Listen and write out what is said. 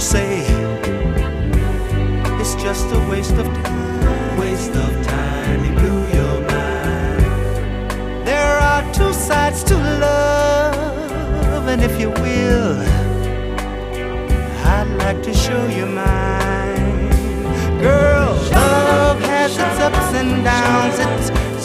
say it's just a waste of time. Waste of time. He blew your